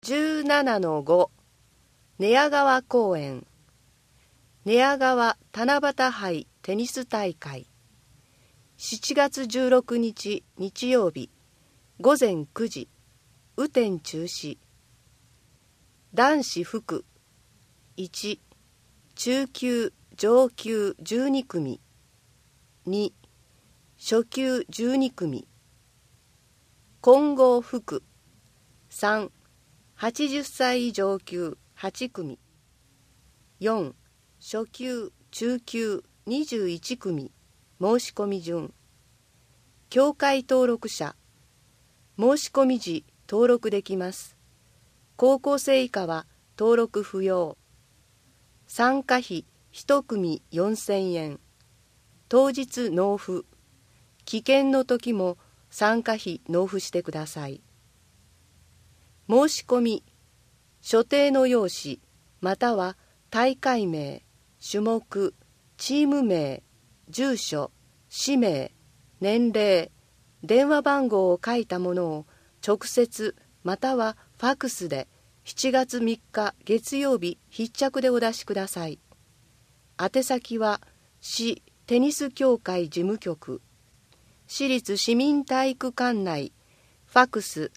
17-5 寝屋川公園寝屋川七夕杯テニス大会7月16日日曜日午前9時雨天中止男子複1中級上級12組2初級12組混合複3 80歳以上級8組4初級中級21組申し込み順協会登録者申し込み時登録できます。高校生以下は登録不要。参加費1組4000円当日納付棄権の時も参加費納付してください。申し込み所定の用紙または大会名、種目、チーム名、住所、氏名、年齢、電話番号を書いたものを直接またはファクスで7月3日月曜日必着でお出しください。宛先は市テニス協会事務局市立市民体育館内ファクス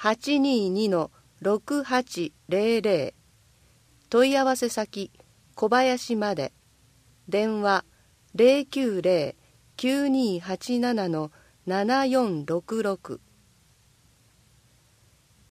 822-6800 問い合わせ先小林まで電話 090-9287-7466